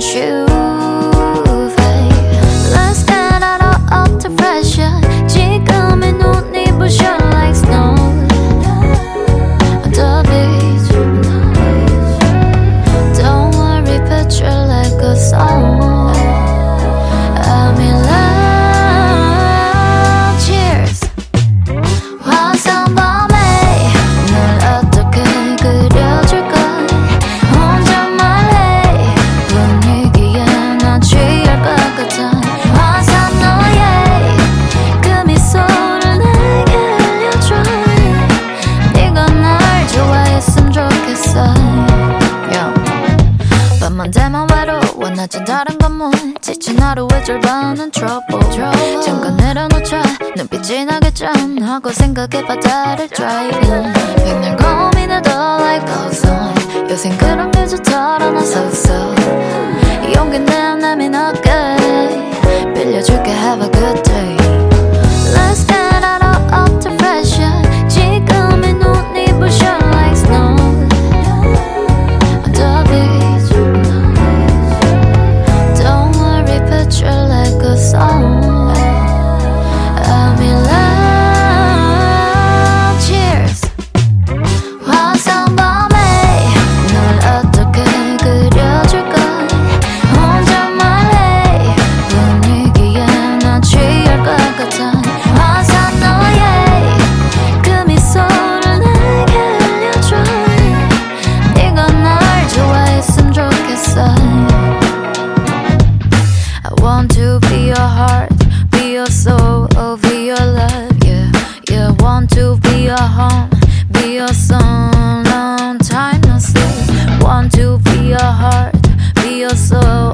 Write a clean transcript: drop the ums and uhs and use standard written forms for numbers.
shoe. Let's get out of the pressure. 지금의 눈이 부셔 like snow on the beach. Don't worry, picture like a song. I'm in love. Cheers. 화사한 밤에 널 어떻게 그려줄까? 혼잣말 해. 분위기에 난 취할 것 같아. 화사한 너의 그 미소를 내게 알려줘. 네가 날 좋아했으면 좋겠어. 밤만 되면 외로워. 낮은 다른 건물 지친 하루의 절반은 trouble. 잠깐 내려놓자. 눈빛이 나겠잖 하고 생각해 바다를 driving. 백날 고민해도 like goes on. 요샌 그런 계절처럼 나서서 용기 내 내민 어깨 빌려줄게. Have a good day. Let's get out of the pressure. 지금의 눈이 부셔 like snow on the beach. Don't worry, picture like a song. I'm in love. Cheers. 화사한 밤에 널 어떻게 그려줄까? 혼잣말 해. 분위기에 난 취할 것 같아. 화사한 너의 그 미소를 내게 알려줘. 네가 날 좋아했으면 좋겠어. I want to be your heart, be your soul, oh, be your love, yeah. Yeah, want to be your home, be your sun, long time no see. Want to be your heart, be your soul,